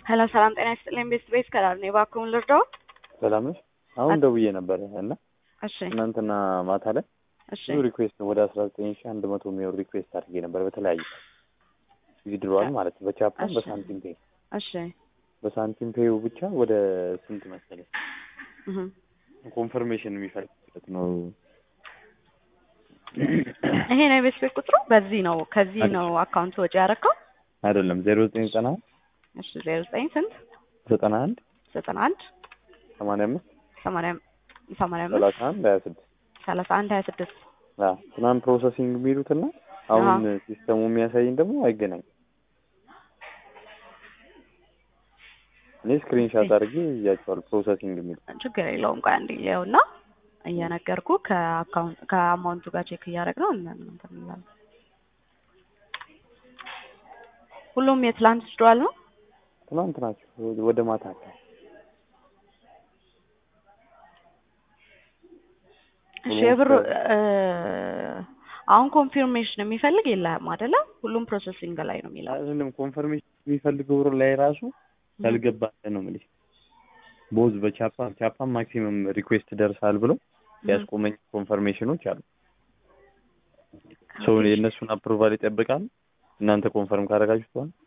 ሄሎ ሰላም ጤና ይስጥልኝ። ቤት ከላል ነው ባክሩን ልርዳው። ሰላም ነሽ? አሁን ደውዬ ነበር እና እሺ እናንተና ማታ ላይ እሺ ብዙ ሪኩዌስት ወደ 19100 የሚሆን ሪኩዌስት አድርጌ ነበር በተለያዩ ዊዝድሮዋል ማለት ነው በቻፓን እሺ በሳንቲም ፔይ እሺ በሳንቲም ፔዩ ብቻ ወደ ስንት መሰለኝ እህ ኮንፈርሜሽን የሚፈልግበት ነው። ይሄ ነው የቤት ቁጥሩ በዚህ ነው ከዚህ ነው አካውንት ወጪ ያደረከው አይደለም 0990 እሺ 09 ስንት 91 91 85 85 31 26 ትናንት ፕሮሰሲንግ የሚሉትና አሁን ሲስተሙ የሚያሳይን ደግሞ አይገናኝም። እኔ ስክሪንሻት አድርጌ ያቻል ፕሮሰሲንግ የሚሉ ችግር የለውም። ቆይ አንዴ ይኸውና እየነገርኩ ከአማውንቱ ጋር ቼክ እያደረግነው እንትን እንላለን። ሁሉም የትላንት ዊዝድሮዋል ነው። ትናንት ናቸው ወደ ማታ ሼብሩ አሁን ኮንፊርሜሽን የሚፈልግ የለም አይደለ? ሁሉም ፕሮሰሲንግ ላይ ነው የሚለው። አይደለም ኮንፈርሜሽን የሚፈልገው ላይ ራሱ ያልገባለ ነው ማለት ቦዝ በቻፓ ማክሲመም ሪኩዌስት ደርሳል ብሎ ያስቆመኝ ኮንፈርሜሽኖች አሉ። ሶ የነሱን አፕሩቫል ይጠብቃል። እናንተ ኮንፈርም ካደረጋችሁ